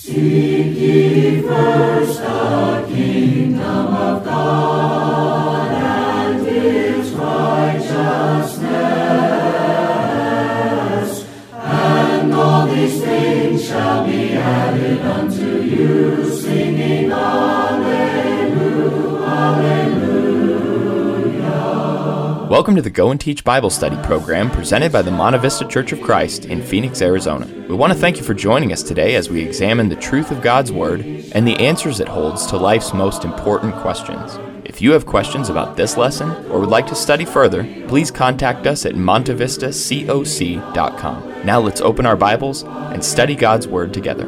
Seek ye first the kingdom of God and His righteousness, and all these things shall be added unto you, singing Alleluia, Alleluia. Welcome to the Go and Teach Bible Study program presented by the Monte Vista Church of Christ in Phoenix, Arizona. We want to thank you for joining us today as we examine the truth of God's Word and the answers it holds to life's most important questions. If you have questions about this lesson or would like to study further, please contact us at montevistacoc.com. Now let's open our Bibles and study God's Word together.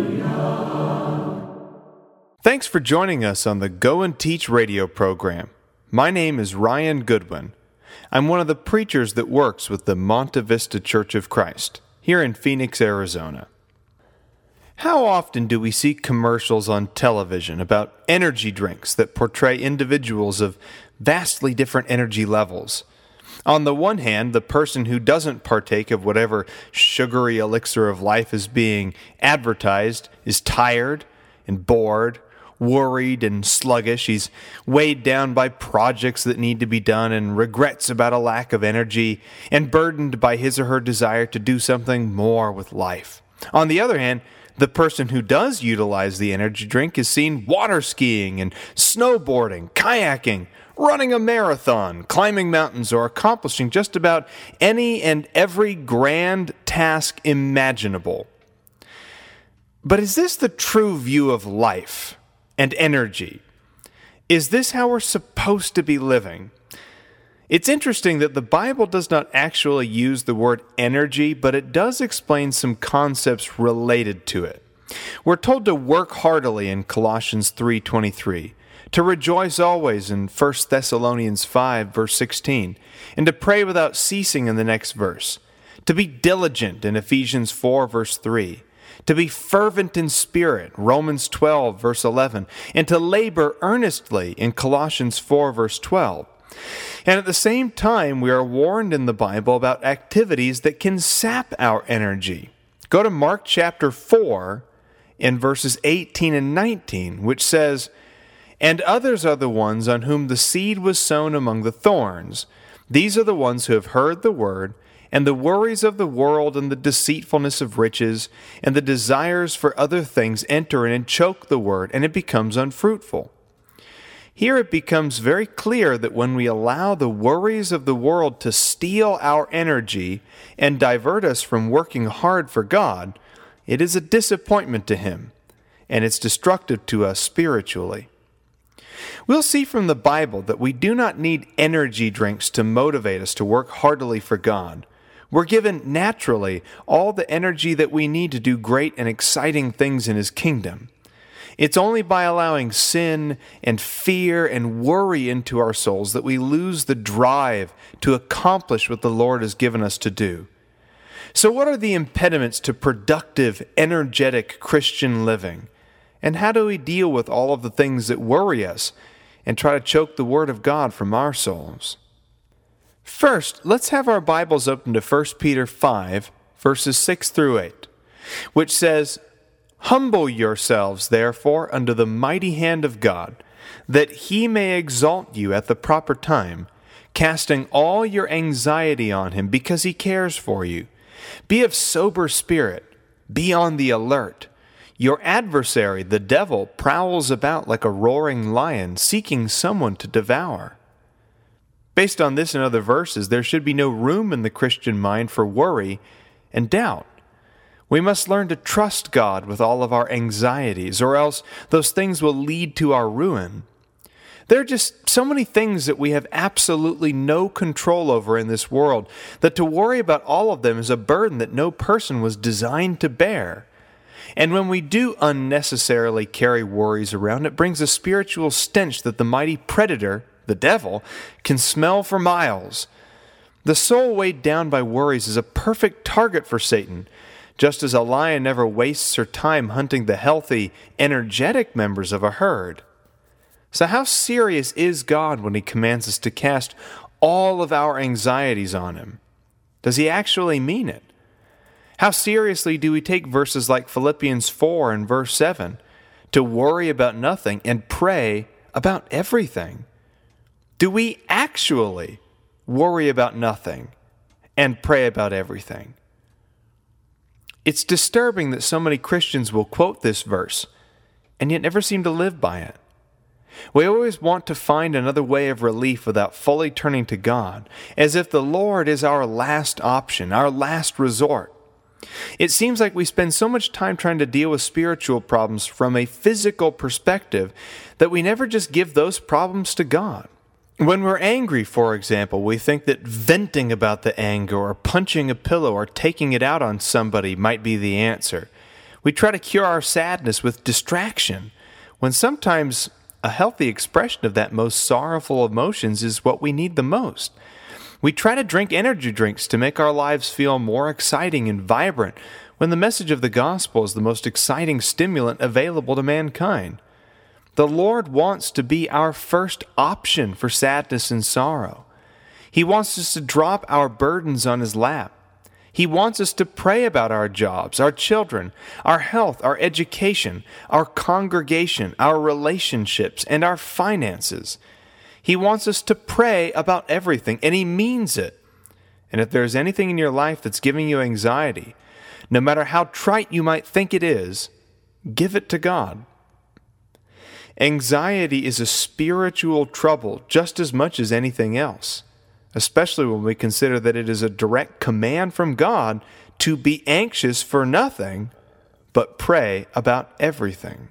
Thanks for joining us on the Go and Teach radio program. My name is Ryan Goodwin. I'm one of the preachers that works with the Monte Vista Church of Christ here in Phoenix, Arizona. How often do we see commercials on television about energy drinks that portray individuals of vastly different energy levels? On the one hand, the person who doesn't partake of whatever sugary elixir of life is being advertised is tired and bored, worried and sluggish. He's weighed down by projects that need to be done and regrets about a lack of energy and burdened by his or her desire to do something more with life. On the other hand, the person who does utilize the energy drink is seen water skiing and snowboarding, kayaking, running a marathon, climbing mountains, or accomplishing just about any and every grand task imaginable. But is this the true view of life and energy? Is this how we're supposed to be living? It's interesting that the Bible does not actually use the word energy, but it does explain some concepts related to it. We're told to work heartily in Colossians 3:23, to rejoice always in 1 Thessalonians 5, verse 16, and to pray without ceasing in the next verse, to be diligent in Ephesians 4, verse 3, to be fervent in spirit, Romans 12, verse 11, and to labor earnestly in Colossians 4, verse 12. And at the same time, we are warned in the Bible about activities that can sap our energy. Go to Mark chapter 4 in verses 18 and 19, which says, "And others are the ones on whom the seed was sown among the thorns. These are the ones who have heard the word, and the worries of the world and the deceitfulness of riches and the desires for other things enter in and choke the word, and it becomes unfruitful." Here it becomes very clear that when we allow the worries of the world to steal our energy and divert us from working hard for God, it is a disappointment to Him, and it's destructive to us spiritually. We'll see from the Bible that we do not need energy drinks to motivate us to work heartily for God. We're given naturally all the energy that we need to do great and exciting things in His kingdom. It's only by allowing sin and fear and worry into our souls that we lose the drive to accomplish what the Lord has given us to do. So what are the impediments to productive, energetic Christian living? And how do we deal with all of the things that worry us and try to choke the Word of God from our souls? First, let's have our Bibles open to 1 Peter 5, verses 6 through 8, which says, "Humble yourselves, therefore, under the mighty hand of God, that He may exalt you at the proper time, casting all your anxiety on Him, because He cares for you. Be of sober spirit, be on the alert. Your adversary, the devil, prowls about like a roaring lion, seeking someone to devour." Based on this and other verses, there should be no room in the Christian mind for worry and doubt. We must learn to trust God with all of our anxieties, or else those things will lead to our ruin. There are just so many things that we have absolutely no control over in this world, that to worry about all of them is a burden that no person was designed to bear. And when we do unnecessarily carry worries around, it brings a spiritual stench that the mighty predator, the devil, can smell for miles. The soul weighed down by worries is a perfect target for Satan, just as a lion never wastes her time hunting the healthy, energetic members of a herd. So how serious is God when He commands us to cast all of our anxieties on Him? Does He actually mean it? How seriously do we take verses like Philippians 4 and verse 7, to worry about nothing and pray about everything? Do we actually worry about nothing and pray about everything? It's disturbing that so many Christians will quote this verse and yet never seem to live by it. We always want to find another way of relief without fully turning to God, as if the Lord is our last option, our last resort. It seems like we spend so much time trying to deal with spiritual problems from a physical perspective that we never just give those problems to God. When we're angry, for example, we think that venting about the anger or punching a pillow or taking it out on somebody might be the answer. We try to cure our sadness with distraction, when sometimes a healthy expression of that most sorrowful emotions is what we need the most. We try to drink energy drinks to make our lives feel more exciting and vibrant, when the message of the gospel is the most exciting stimulant available to mankind. The Lord wants to be our first option for sadness and sorrow. He wants us to drop our burdens on His lap. He wants us to pray about our jobs, our children, our health, our education, our congregation, our relationships, and our finances. He wants us to pray about everything, and He means it. And if there's anything in your life that's giving you anxiety, no matter how trite you might think it is, give it to God. Anxiety is a spiritual trouble just as much as anything else, especially when we consider that it is a direct command from God to be anxious for nothing, but pray about everything.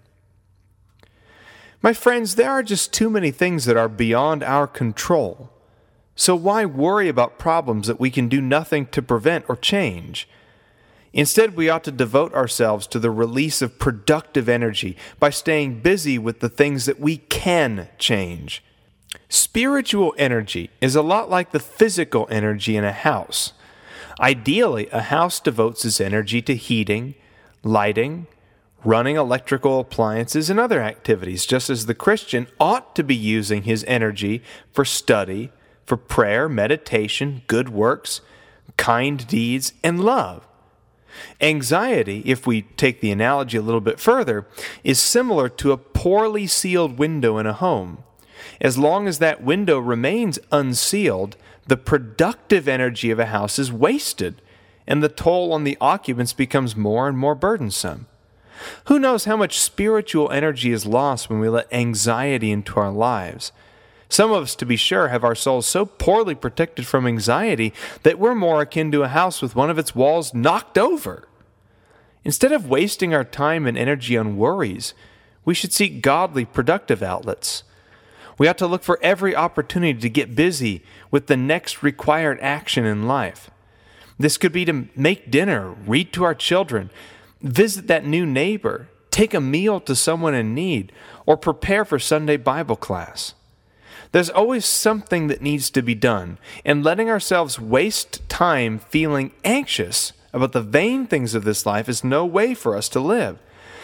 My friends, there are just too many things that are beyond our control. So why worry about problems that we can do nothing to prevent or change? Instead, we ought to devote ourselves to the release of productive energy by staying busy with the things that we can change. Spiritual energy is a lot like the physical energy in a house. Ideally, a house devotes its energy to heating, lighting, running electrical appliances, and other activities, just as the Christian ought to be using his energy for study, for prayer, meditation, good works, kind deeds, and love. Anxiety, if we take the analogy a little bit further, is similar to a poorly sealed window in a home. As long as that window remains unsealed, the productive energy of a house is wasted, and the toll on the occupants becomes more and more burdensome. Who knows how much spiritual energy is lost when we let anxiety into our lives? Some of us, to be sure, have our souls so poorly protected from anxiety that we're more akin to a house with one of its walls knocked over. Instead of wasting our time and energy on worries, we should seek godly, productive outlets. We ought to look for every opportunity to get busy with the next required action in life. This could be to make dinner, read to our children, visit that new neighbor, take a meal to someone in need, or prepare for Sunday Bible class. There's always something that needs to be done, and letting ourselves waste time feeling anxious about the vain things of this life is no way for us to live.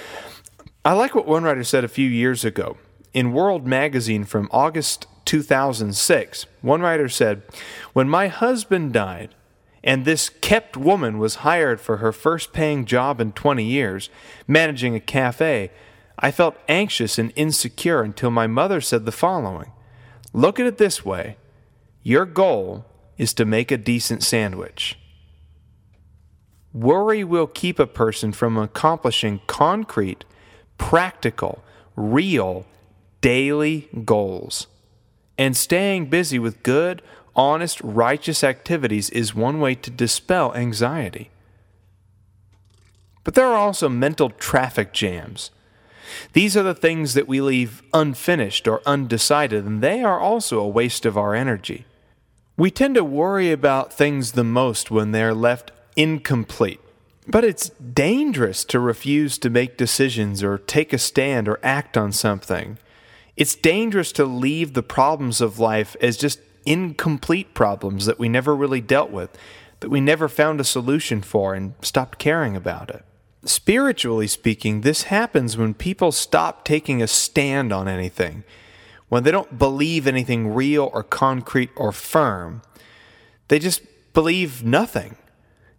I like what one writer said a few years ago. In World Magazine from August 2006, one writer said, "When my husband died, and this kept woman was hired for her first paying job in 20 years, managing a cafe, I felt anxious and insecure until my mother said the following: 'Look at it this way. Your goal is to make a decent sandwich.'" Worry will keep a person from accomplishing concrete, practical, real, daily goals. And staying busy with good, honest, righteous activities is one way to dispel anxiety. But there are also mental traffic jams. These are the things that we leave unfinished or undecided, and they are also a waste of our energy. We tend to worry about things the most when they're left incomplete. But it's dangerous to refuse to make decisions or take a stand or act on something. It's dangerous to leave the problems of life as just incomplete problems that we never really dealt with, that we never found a solution for and stopped caring about it. Spiritually speaking, this happens when people stop taking a stand on anything, when they don't believe anything real or concrete or firm. They just believe nothing.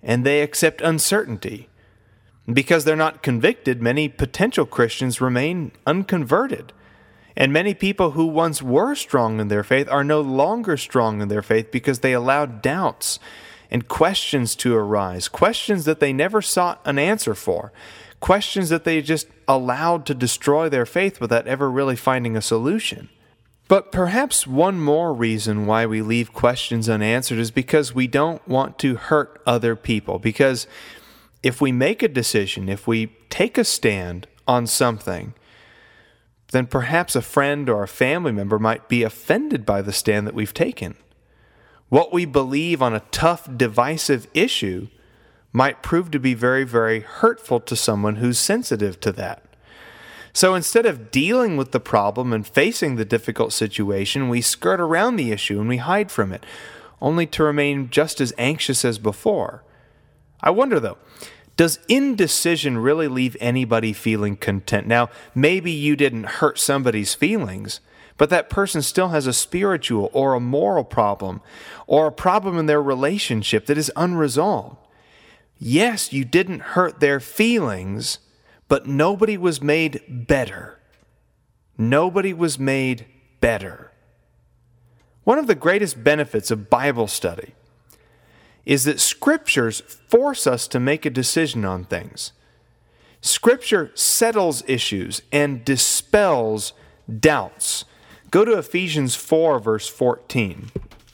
and they accept uncertainty. Because they're not convicted, many potential Christians remain unconverted. And many people who once were strong in their faith are no longer strong in their faith because they allowed doubts and questions to arise, questions that they never sought an answer for, questions that they just allowed to destroy their faith without ever really finding a solution. But perhaps one more reason why we leave questions unanswered is because we don't want to hurt other people. Because if we make a decision, if we take a stand on something, then perhaps a friend or a family member might be offended by the stand that we've taken. What we believe on a tough, divisive issue might prove to be very, very hurtful to someone who's sensitive to that. So instead of dealing with the problem and facing the difficult situation, we skirt around the issue and we hide from it, only to remain just as anxious as before. I wonder, though, does indecision really leave anybody feeling content? Now, maybe you didn't hurt somebody's feelings, but that person still has a spiritual or a moral problem or a problem in their relationship that is unresolved. Yes, you didn't hurt their feelings, but nobody was made better. Nobody was made better. One of the greatest benefits of Bible study is that Scriptures force us to make a decision on things. Scripture settles issues and dispels doubts. Go to Ephesians 4, verse 14.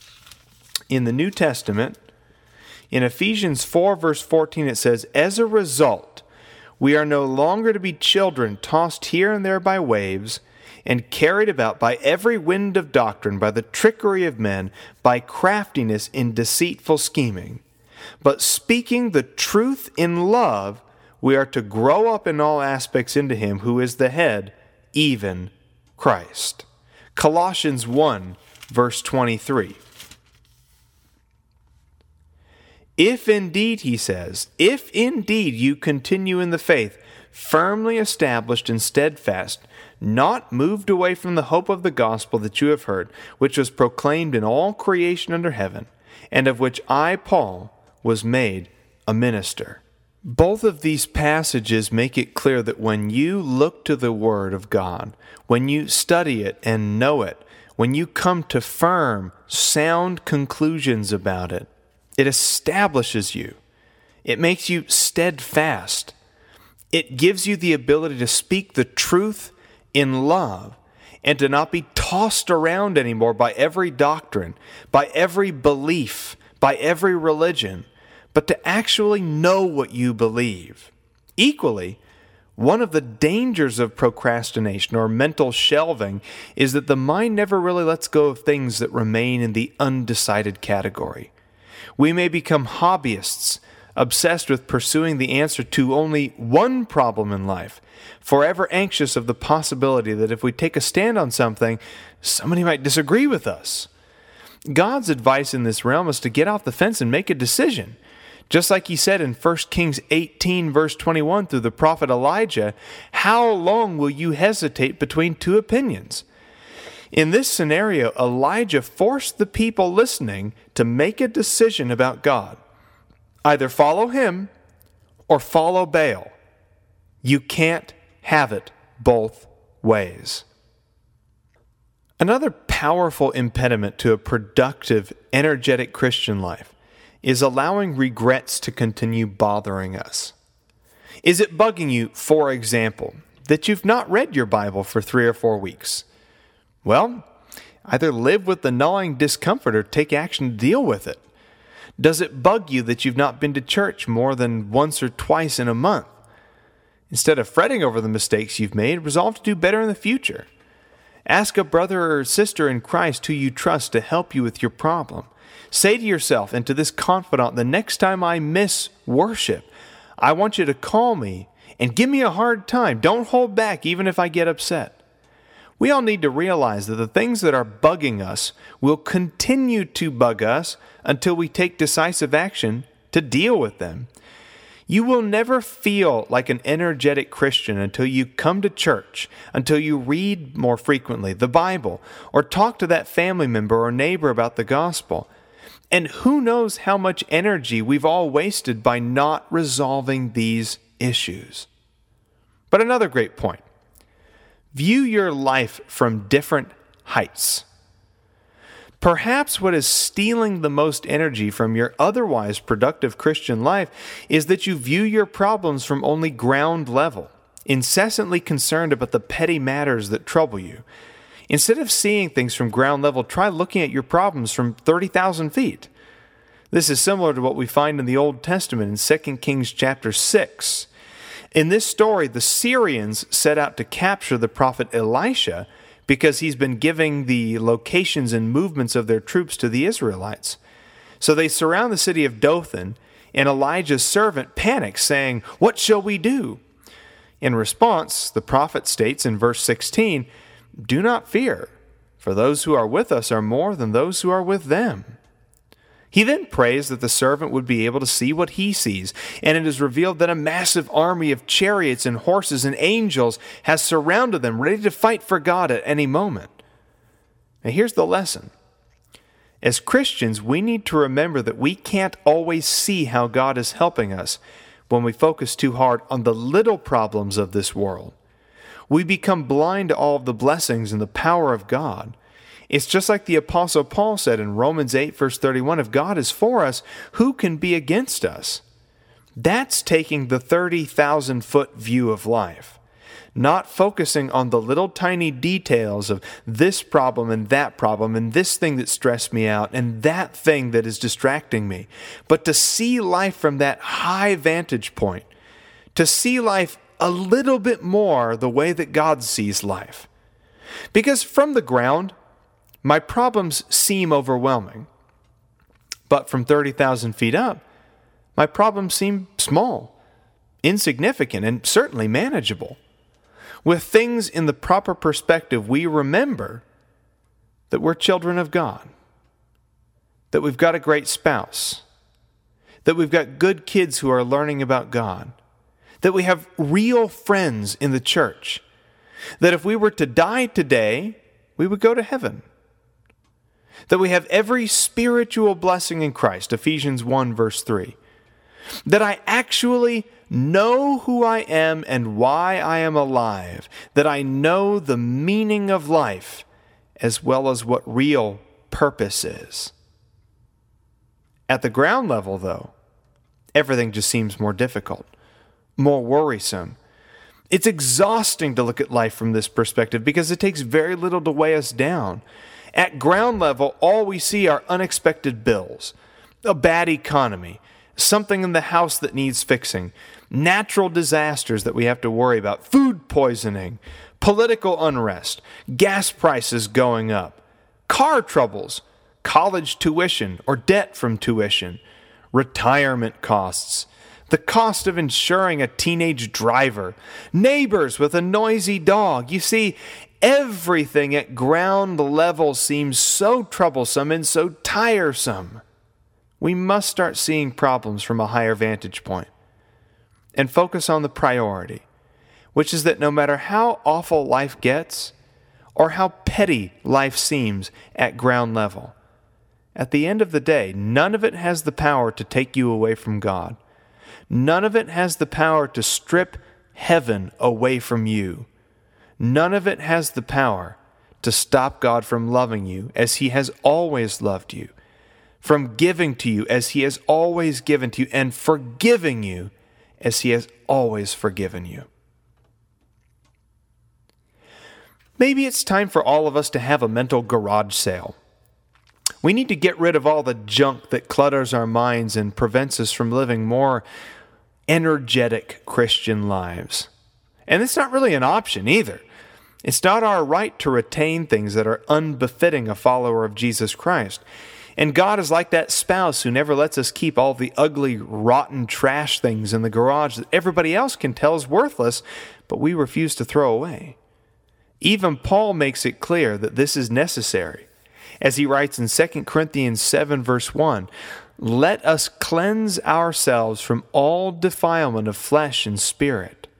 In the New Testament, in Ephesians 4, verse 14, it says, "As a result, we are no longer to be children tossed here and there by waves and carried about by every wind of doctrine, by the trickery of men, by craftiness in deceitful scheming. But speaking the truth in love, we are to grow up in all aspects into Him who is the head, even Christ." Colossians 1, verse 23. "If indeed," he says, "if indeed you continue in the faith, firmly established and steadfast, not moved away from the hope of the gospel that you have heard, which was proclaimed in all creation under heaven, and of which I, Paul, was made a minister." Both of these passages make it clear that when you look to the Word of God, when you study it and know it, when you come to firm, sound conclusions about it, it establishes you. It makes you steadfast. It gives you the ability to speak the truth in love and to not be tossed around anymore by every doctrine, by every belief, by every religion, but to actually know what you believe. Equally, one of the dangers of procrastination or mental shelving is that the mind never really lets go of things that remain in the undecided category. We may become hobbyists, obsessed with pursuing the answer to only one problem in life, forever anxious of the possibility that if we take a stand on something, somebody might disagree with us. God's advice in this realm is to get off the fence and make a decision. Just like He said in 1 Kings 18, verse 21 through the prophet Elijah, "How long will you hesitate between two opinions?" In this scenario, Elijah forced the people listening to make a decision about God. Either follow Him or follow Baal. You can't have it both ways. Another powerful impediment to a productive, energetic Christian life is allowing regrets to continue bothering us. Is it bugging you, for example, that you've not read your Bible for 3 or 4 weeks? Well, either live with the gnawing discomfort or take action to deal with it. Does it bug you that you've not been to church more than once or twice in a month? Instead of fretting over the mistakes you've made, resolve to do better in the future. Ask a brother or sister in Christ who you trust to help you with your problem. Say to yourself and to this confidant, the next time I miss worship, I want you to call me and give me a hard time. Don't hold back even if I get upset. We all need to realize that the things that are bugging us will continue to bug us until we take decisive action to deal with them. You will never feel like an energetic Christian until you come to church, until you read more frequently the Bible, or talk to that family member or neighbor about the gospel. And who knows how much energy we've all wasted by not resolving these issues. But another great point. View your life from different heights. Perhaps what is stealing the most energy from your otherwise productive Christian life is that you view your problems from only ground level, incessantly concerned about the petty matters that trouble you. Instead of seeing things from ground level, try looking at your problems from 30,000 feet. This is similar to what we find in the Old Testament in 2 Kings chapter 6. In this story, the Syrians set out to capture the prophet Elisha because he's been giving the locations and movements of their troops to the Israelites. So they surround the city of Dothan, and Elijah's servant panics, saying, "What shall we do?" In response, the prophet states in verse 16, "Do not fear, for those who are with us are more than those who are with them." He then prays that the servant would be able to see what he sees, and it is revealed that a massive army of chariots and horses and angels has surrounded them, ready to fight for God at any moment. Now here's the lesson. As Christians, we need to remember that we can't always see how God is helping us when we focus too hard on the little problems of this world. We become blind to all of the blessings and the power of God. It's just like the Apostle Paul said in Romans 8, verse 31, if God is for us, who can be against us? That's taking the 30,000-foot view of life, not focusing on the little tiny details of this problem and this thing that stressed me out and that thing that is distracting me, but to see life from that high vantage point, to see life a little bit more the way that God sees life. Because from the ground, my problems seem overwhelming. But from 30,000 feet up, my problems seem small, insignificant, and certainly manageable. With things in the proper perspective, we remember that we're children of God, that we've got a great spouse, that we've got good kids who are learning about God, that we have real friends in the church, that if we were to die today, we would go to heaven, that we have every spiritual blessing in Christ, Ephesians 1, verse 3, that I actually know who I am and why I am alive, that I know the meaning of life as well as what real purpose is. At the ground level, though, everything just seems more difficult, more worrisome. It's exhausting to look at life from this perspective because it takes very little to weigh us down. At ground level, all we see are unexpected bills, a bad economy, something in the house that needs fixing, natural disasters that we have to worry about, food poisoning, political unrest, gas prices going up, car troubles, college tuition or debt from tuition, retirement costs, the cost of insuring a teenage driver, neighbors with a noisy dog. You see, everything at ground level seems so troublesome and so tiresome. We must start seeing problems from a higher vantage point and focus on the priority, which is that no matter how awful life gets or how petty life seems at ground level, at the end of the day, none of it has the power to take you away from God. None of it has the power to strip heaven away from you. None of it has the power to stop God from loving you as He has always loved you, from giving to you as He has always given to you, and forgiving you as He has always forgiven you. Maybe it's time for all of us to have a mental garage sale. We need to get rid of all the junk that clutters our minds and prevents us from living more energetic Christian lives. And it's not really an option either. It's not our right to retain things that are unbefitting a follower of Jesus Christ. And God is like that spouse who never lets us keep all the ugly, rotten trash things in the garage that everybody else can tell is worthless, but we refuse to throw away. Even Paul makes it clear that this is necessary. As he writes in 2 Corinthians 7, verse 1, "Let us cleanse ourselves from all defilement of flesh and spirit,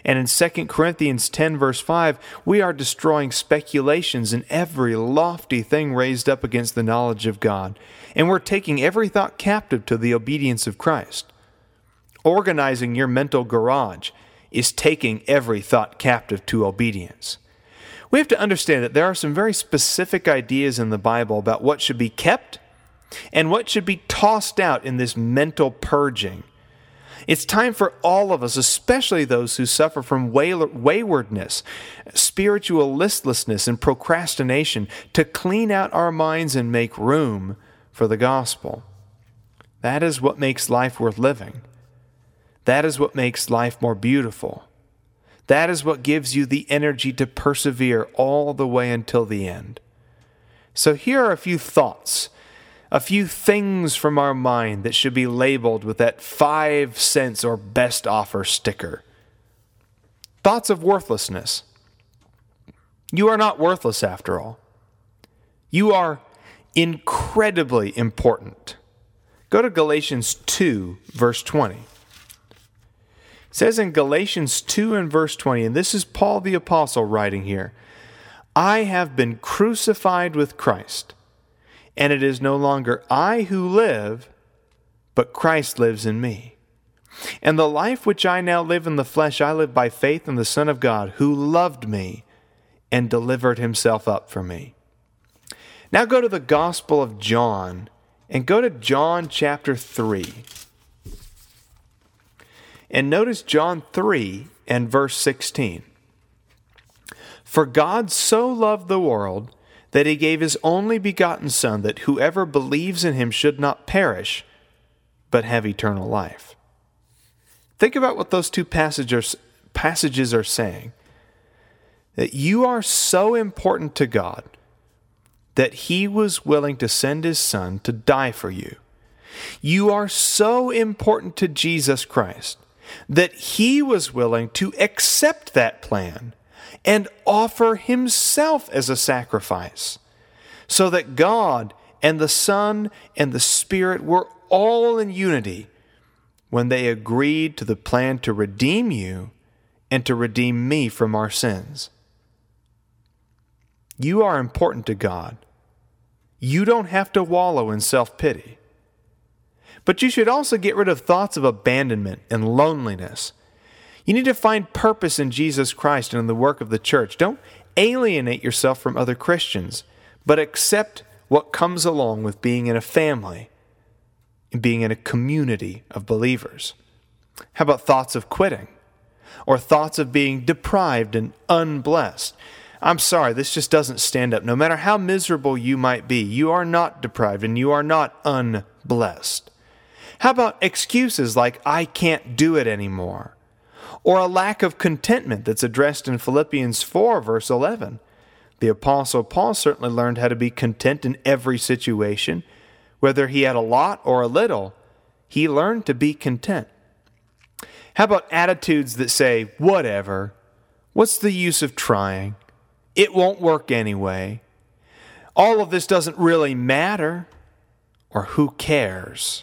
And in 2 Corinthians 10 verse 5, we are destroying speculations and every lofty thing raised up against the knowledge of God. And we're taking every thought captive to the obedience of Christ. Organizing your mental garage is taking every thought captive to obedience. We have to understand that there are some very specific ideas in the Bible about what should be kept and what should be tossed out in this mental purging. It's time for all of us, especially those who suffer from waywardness, spiritual listlessness, and procrastination, to clean out our minds and make room for the gospel. That is what makes life worth living. That is what makes life more beautiful. That is what gives you the energy to persevere all the way until the end. So here are a few thoughts, a few things from our mind that should be labeled with that 5 cents or best offer sticker. Thoughts of worthlessness. You are not worthless after all. You are incredibly important. Go to Galatians 2, verse 20. It says in Galatians 2 and verse 20, and this is Paul the Apostle writing here, I have been crucified with Christ, and it is no longer I who live, but Christ lives in me. And the life which I now live in the flesh, I live by faith in the Son of God, who loved me and delivered himself up for me. Now go to the Gospel of John, and go to John chapter 3. And notice John 3 and verse 16. For God so loved the world that he gave his only begotten Son, that whoever believes in him should not perish, but have eternal life. Think about what those two passages are saying. That you are so important to God that he was willing to send his Son to die for you. You are so important to Jesus Christ that he was willing to accept that plan and offer himself as a sacrifice, so that God and the Son and the Spirit were all in unity when they agreed to the plan to redeem you and to redeem me from our sins. You are important to God. You don't have to wallow in self-pity. But you should also get rid of thoughts of abandonment and loneliness. You need to find purpose in Jesus Christ and in the work of the church. Don't alienate yourself from other Christians, but accept what comes along with being in a family and being in a community of believers. How about thoughts of quitting or thoughts of being deprived and unblessed? I'm sorry, this just doesn't stand up. No matter how miserable you might be, you are not deprived and you are not unblessed. How about excuses like, I can't do it anymore? Or a lack of contentment that's addressed in Philippians 4, verse 11. The Apostle Paul certainly learned how to be content in every situation. Whether he had a lot or a little, he learned to be content. How about attitudes that say, whatever, what's the use of trying? It won't work anyway. All of this doesn't really matter. Or who cares?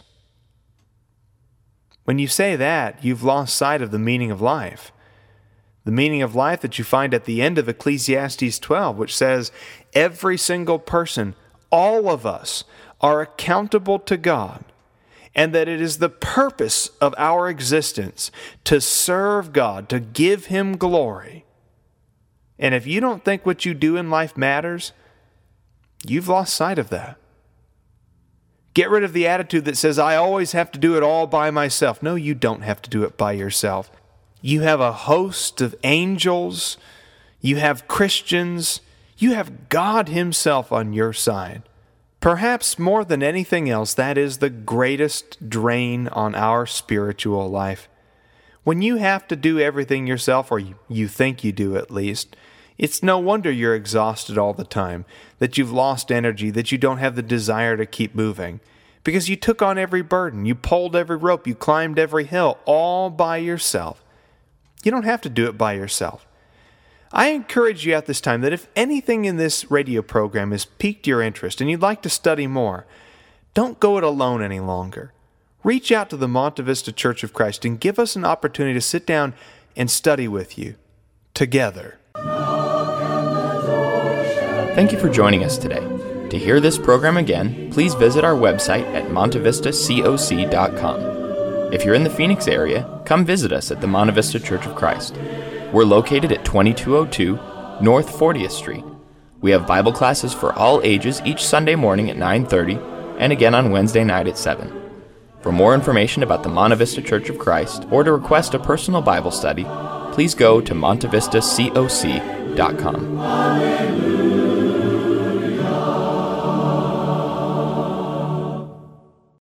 When you say that, you've lost sight of the meaning of life. The meaning of life that you find at the end of Ecclesiastes 12, which says, every single person, all of us, are accountable to God, and that it is the purpose of our existence to serve God, to give him glory. And if you don't think what you do in life matters, you've lost sight of that. Get rid of the attitude that says, I always have to do it all by myself. No, you don't have to do it by yourself. You have a host of angels. You have Christians. You have God himself on your side. Perhaps more than anything else, that is the greatest drain on our spiritual life. When you have to do everything yourself, or you think you do at least, it's no wonder you're exhausted all the time, that you've lost energy, that you don't have the desire to keep moving. Because you took on every burden, you pulled every rope, you climbed every hill, all by yourself. You don't have to do it by yourself. I encourage you at this time that if anything in this radio program has piqued your interest and you'd like to study more, don't go it alone any longer. Reach out to the Monte Vista Church of Christ and give us an opportunity to sit down and study with you together. Thank you for joining us today. To hear this program again, please visit our website at montevistacoc.com. If you're in the Phoenix area, come visit us at the Monte Vista Church of Christ. We're located at 2202 North 40th Street. We have Bible classes for all ages each Sunday morning at 9:30 and again on Wednesday night at 7. For more information about the Monte Vista Church of Christ or to request a personal Bible study, please go to montevistacoc.com.